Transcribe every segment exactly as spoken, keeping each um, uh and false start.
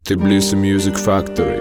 Tbilisi Music Factory.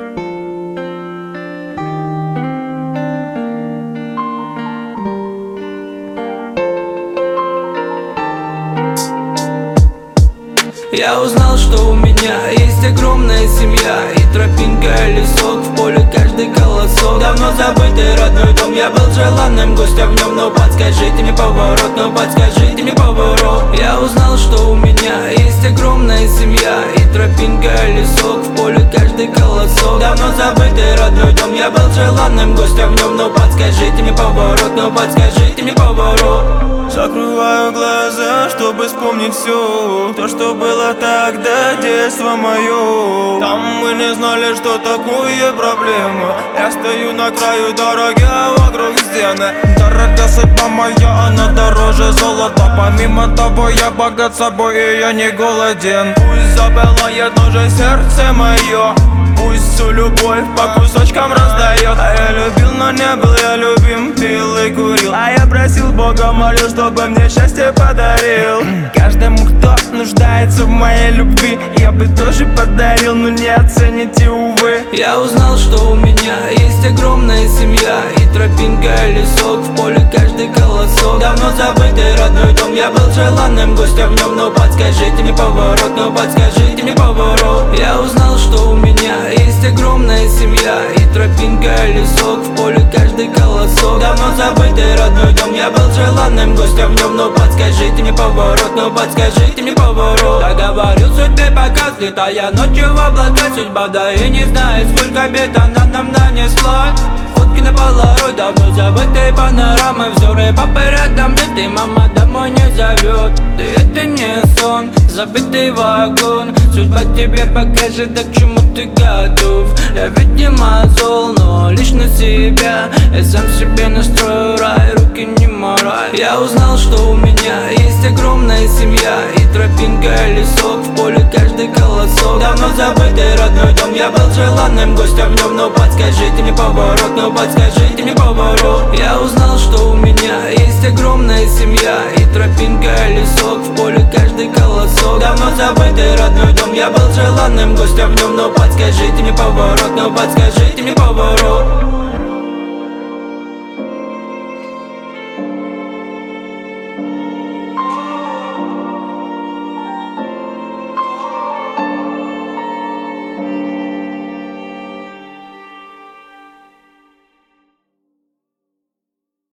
Я узнал, что у меня есть огромная семья, и тропинка, и лесок, в поле каждый колосок. Давно забытый родной дом, я был желанным гостем в нем. Но подскажите мне поворот, но подскажите мне поворот. Я узнал, что у меня есть огромная семья, и тропинка, и лесок, в поле каждый колосок. Давно забытый родной дом, я был желанным гостем в нем. Но подскажите мне поворот, но подскажите мне поворот. Закрываю глаза, чтобы вспомнить все то, что было тогда, детство мое. Там мы не знали, что такое проблема. Я стою на краю дороги, а вокруг стены. Дорога судьба моя, она дороже золота. Помимо того, я богат собой, и я не голоден. Пусть забылает тоже сердце мое, пусть всю любовь по кусочкам раздает. А я любил, но не был я любим, пил и курил. А я просил Бога, молил, чтобы мне счастье подарил. Каждому, кто нуждается в моей любви, я бы тоже подарил, но не оцените, увы. Я узнал, что у меня есть огромная семья, и тропинка, и лесок, в поле каждый колосок. Давно забытый родной дом, я был желанным гостем в нем. Но подскажите мне поворот, но подскажите мне поворот. Я узнал, что у меня есть огромная семья, и тропинка, и лесок, в поле каждый колосок. Давно забытый родной дом, я был желанным гостем в нем. Но подскажите мне поворот, но подскажите мне поворот. Я говорил судьбе пока, слетая ночью в облака. Судьба да и не знает, сколько бед она нам нанесла. Фотки на полароид, давно забытые панорамы. Взоры по порядкам, нет, и мама домой не зовет. Да это не сон, забытый вагон. Судьба тебе покажет, да к чему ты готов. Я видимо зол, но лишь на себя. Я сам себе настрою рай, руки не морай. Я узнал, что у меня есть огромная семья, и тропинка, и лесок, в поле каждый колосок. Давно забытый родной дом, я был желанным гостем в нем. Но подскажите мне поворот, но подскажите мне поворот. Я узнал, что у меня есть огромная семья, и тропинка, и лесок, в поле каждый колосок. Давно забытый родной дом, я был желанным гостем в нем. Но подскажите мне поворот, но подскажите мне поворот.